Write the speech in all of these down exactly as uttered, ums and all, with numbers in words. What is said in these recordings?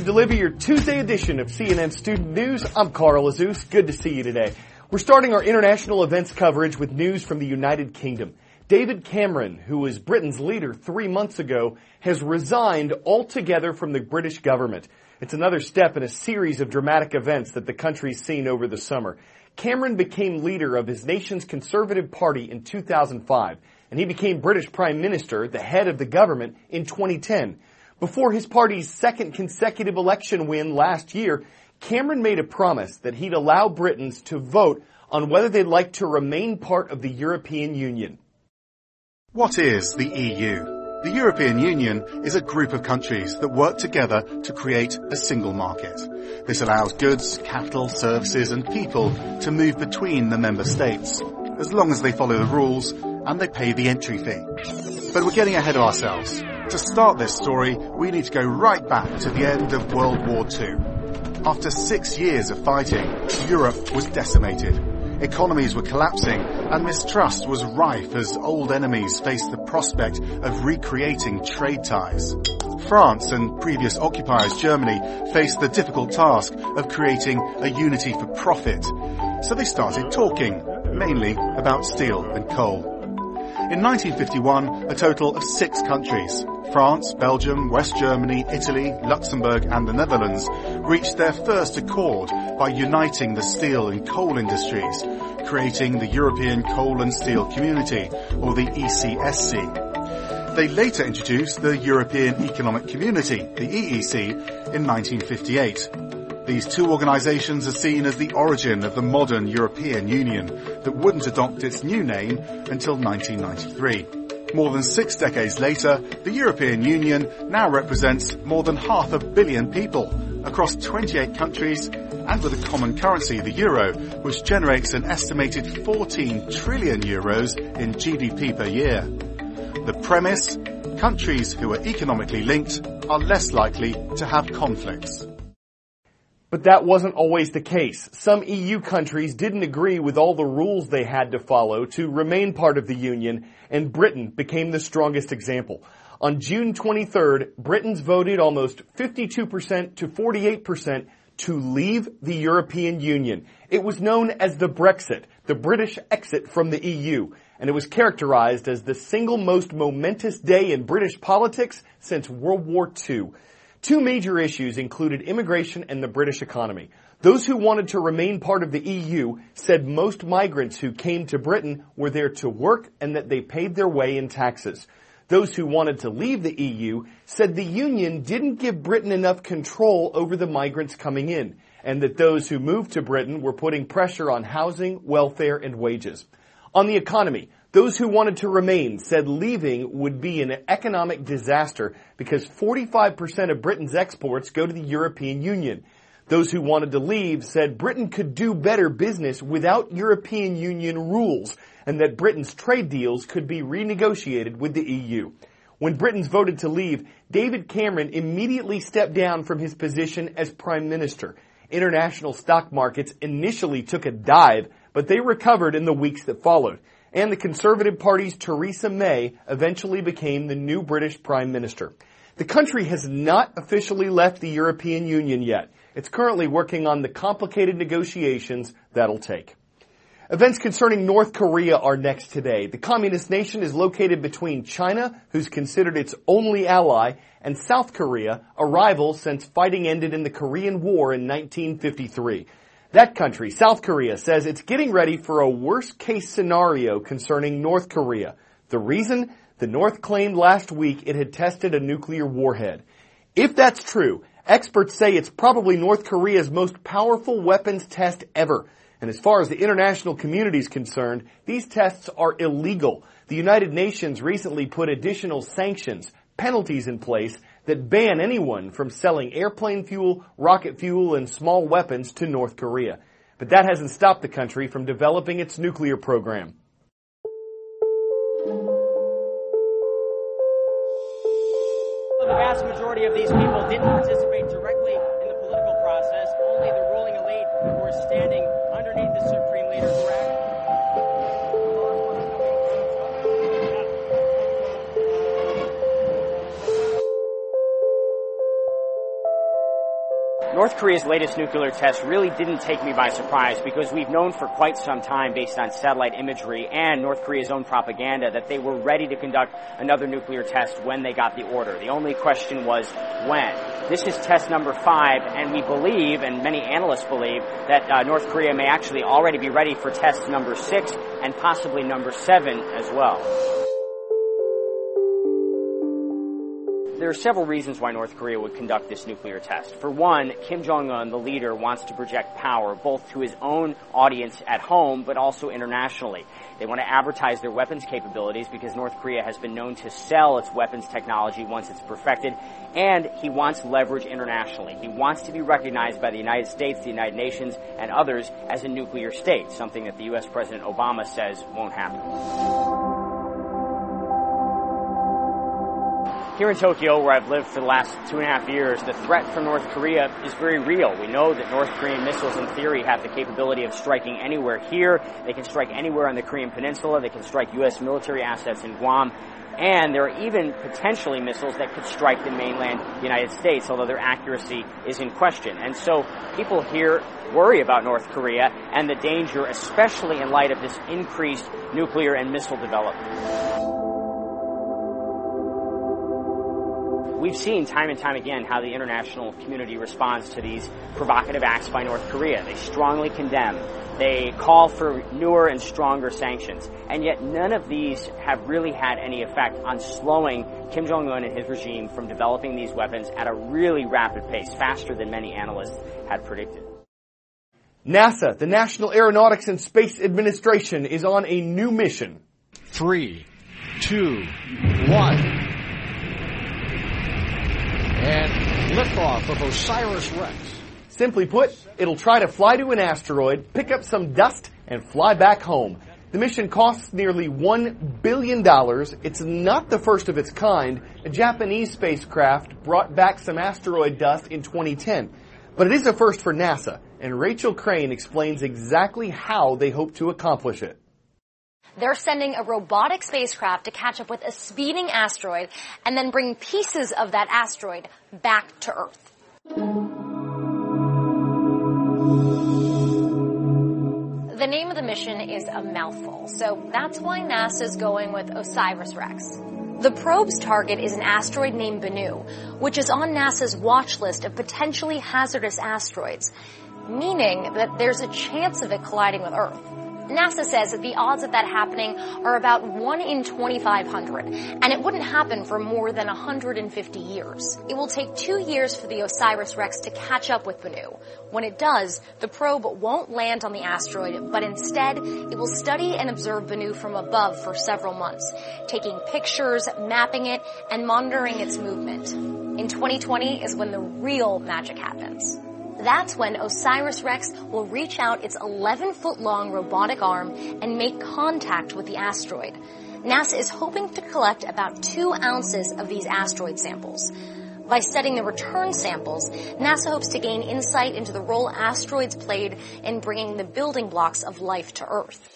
deliver your Tuesday edition of C N N Student News. I'm Carl Azus. Good to see you today. We're starting our international events coverage with news from the United Kingdom. David Cameron, who was Britain's leader three months ago, has resigned altogether from the British government. It's another step in a series of dramatic events that the country's seen over the summer. Cameron became leader of his nation's Conservative Party in two thousand five, and he became British Prime Minister, the head of the government, in twenty ten. Before his party's second consecutive election win last year, Cameron made a promise that he'd allow Britons to vote on whether they'd like to remain part of the European Union. What is the E U? The European Union is a group of countries that work together to create a single market. This allows goods, capital, services and people to move between the member states, as long as they follow the rules and they pay the entry fee. But we're getting ahead of ourselves. To start this story, we need to go right back to the end of World War Two. After six years of fighting, Europe was decimated. Economies were collapsing and mistrust was rife as old enemies faced the prospect of recreating trade ties. France and previous occupiers Germany faced the difficult task of creating a unity for profit. So they started talking, mainly about steel and coal. In nineteen fifty-one, a total of six countries, France, Belgium, West Germany, Italy, Luxembourg and the Netherlands, reached their first accord by uniting the steel and coal industries, creating the European Coal and Steel Community, or the E C S C. They later introduced the European Economic Community, the E E C, in nineteen fifty-eight. These two organisations are seen as the origin of the modern European Union that wouldn't adopt its new name until nineteen ninety-three. More than six decades later, the European Union now represents more than half a billion people across twenty-eight countries and with a common currency, the euro, which generates an estimated fourteen trillion euros in G D P per year. The premise: countries who are economically linked are less likely to have conflicts. But that wasn't always the case. Some E U countries didn't agree with all the rules they had to follow to remain part of the Union, and Britain became the strongest example. On June twenty-third, Britons voted almost fifty-two percent to forty-eight percent to leave the European Union. It was known as the Brexit, the British exit from the E U, and it was characterized as the single most momentous day in British politics since World War Two. Two major issues included immigration and the British economy. Those who wanted to remain part of the E U said most migrants who came to Britain were there to work and that they paid their way in taxes. Those who wanted to leave the E U said the Union didn't give Britain enough control over the migrants coming in, and that those who moved to Britain were putting pressure on housing, welfare, and wages. On the economy, those who wanted to remain said leaving would be an economic disaster because forty-five percent of Britain's exports go to the European Union. Those who wanted to leave said Britain could do better business without European Union rules and that Britain's trade deals could be renegotiated with the E U. When Britons voted to leave, David Cameron immediately stepped down from his position as Prime Minister. International stock markets initially took a dive, but they recovered in the weeks that followed. And the Conservative Party's Theresa May eventually became the new British Prime Minister. The country has not officially left the European Union yet. It's currently working on the complicated negotiations that'll take. Events concerning North Korea are next today. The communist nation is located between China, who's considered its only ally, and South Korea, a rival since fighting ended in the Korean War in nineteen fifty-three. That country, South Korea, says it's getting ready for a worst-case scenario concerning North Korea. The reason? The North claimed last week it had tested a nuclear warhead. If that's true, experts say it's probably North Korea's most powerful weapons test ever. And as far as the international community is concerned, these tests are illegal. The United Nations recently put additional sanctions, penalties in place that ban anyone from selling airplane fuel, rocket fuel, and small weapons to North Korea. But that hasn't stopped the country from developing its nuclear program. The vast majority of these people didn't participate directly in the political process, only the ruling elite who were standing underneath the Supreme Leader who acted. North Korea's latest nuclear test really didn't take me by surprise because we've known for quite some time, based on satellite imagery and North Korea's own propaganda, that they were ready to conduct another nuclear test when they got the order. The only question was when. This is test number five, and we believe, and many analysts believe, that uh, North Korea may actually already be ready for test number six and possibly number seven as well. There are several reasons why North Korea would conduct this nuclear test. For one, Kim Jong-un, the leader, wants to project power both to his own audience at home but also internationally. They want to advertise their weapons capabilities because North Korea has been known to sell its weapons technology once it's perfected, and he wants leverage internationally. He wants to be recognized by the United States, the United Nations, and others as a nuclear state, something that the U S President Obama says won't happen. Here in Tokyo, where I've lived for the last two and a half years, the threat from North Korea is very real. We know that North Korean missiles, in theory, have the capability of striking anywhere here. They can strike anywhere on the Korean Peninsula. They can strike U S military assets in Guam. And there are even potentially missiles that could strike the mainland United States, although their accuracy is in question. And so people here worry about North Korea and the danger, especially in light of this increased nuclear and missile development. We've seen time and time again how the international community responds to these provocative acts by North Korea. They strongly condemn. They call for newer and stronger sanctions. And yet none of these have really had any effect on slowing Kim Jong-un and his regime from developing these weapons at a really rapid pace, faster than many analysts had predicted. NASA, the National Aeronautics and Space Administration, is on a new mission. Three, two, one. And liftoff of OSIRIS-REx. Simply put, it'll try to fly to an asteroid, pick up some dust, and fly back home. The mission costs nearly one billion dollars. It's not the first of its kind. A Japanese spacecraft brought back some asteroid dust in twenty ten. But it is a first for NASA, and Rachel Crane explains exactly how they hope to accomplish it. They're sending a robotic spacecraft to catch up with a speeding asteroid and then bring pieces of that asteroid back to Earth. The name of the mission is a mouthful, so that's why NASA's going with OSIRIS-REx. The probe's target is an asteroid named Bennu, which is on NASA's watch list of potentially hazardous asteroids, meaning that there's a chance of it colliding with Earth. NASA says that the odds of that happening are about one in twenty-five hundred, and it wouldn't happen for more than one hundred fifty years. It will take two years for the OSIRIS-REx to catch up with Bennu. When it does, the probe won't land on the asteroid, but instead, it will study and observe Bennu from above for several months, taking pictures, mapping it, and monitoring its movement. In twenty twenty is when the real magic happens. That's when OSIRIS-REx will reach out its eleven-foot-long robotic arm and make contact with the asteroid. NASA is hoping to collect about two ounces of these asteroid samples. By studying the return samples, NASA hopes to gain insight into the role asteroids played in bringing the building blocks of life to Earth.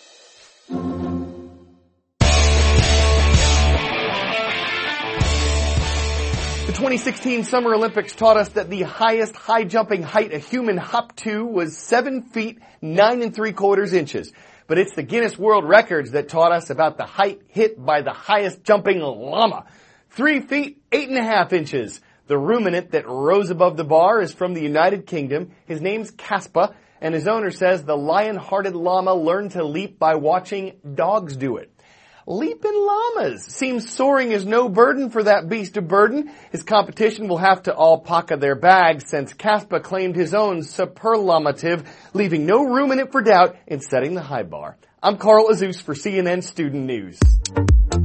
The twenty sixteen Summer Olympics taught us that the highest high jumping height a human hopped to was seven feet, nine and three quarters inches. But it's the Guinness World Records that taught us about the height hit by the highest jumping llama. Three feet, eight and a half inches. The ruminant that rose above the bar is from the United Kingdom. His name's Caspa, and his owner says the lion-hearted llama learned to leap by watching dogs do it. Leaping llamas. Seems soaring is no burden for that beast of burden. His competition will have to all pocket their bags since Caspa claimed his own superlative, leaving no room in it for doubt in setting the high bar. I'm Carl Azuz for C N N Student News.